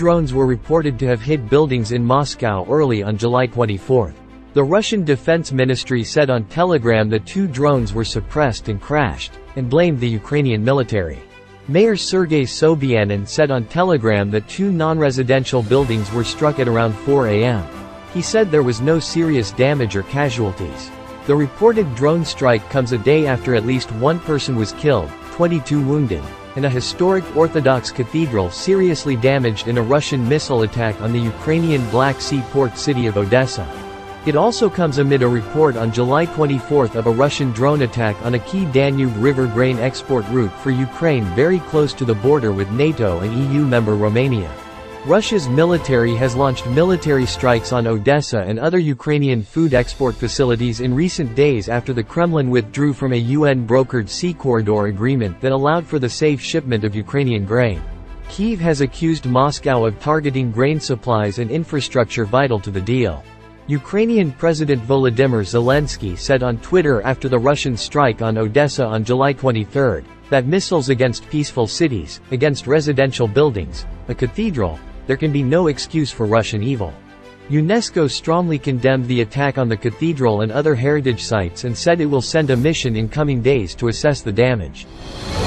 drones were reported to have hit buildings in Moscow early on July 24. The Russian Defense Ministry said on Telegram that 2 drones were suppressed and crashed, and blamed the Ukrainian military. Mayor Sergei Sobyanin said on Telegram that 2 non-residential buildings were struck at around 4 a.m. He said there was no serious damage or casualties. The reported drone strike comes a day after at least 1 person was killed, 22 wounded, and a historic Orthodox cathedral seriously damaged in a Russian missile attack on the Ukrainian Black Sea port city of Odessa. It also comes amid a report on July 24 of a Russian drone attack on a key Danube River grain export route for Ukraine very close to the border with NATO and EU member Romania. Russia's military has launched military strikes on Odessa and other Ukrainian food export facilities in recent days after the Kremlin withdrew from a UN-brokered sea corridor agreement that allowed for the safe shipment of Ukrainian grain. Kyiv has accused Moscow of targeting grain supplies and infrastructure vital to the deal. Ukrainian President Volodymyr Zelensky said on Twitter after the Russian strike on Odessa on July 23 that missiles against peaceful cities, against residential buildings, a cathedral, there can be no excuse for Russian evil. UNESCO strongly condemned the attack on the cathedral and other heritage sites and said it will send a mission in coming days to assess the damage.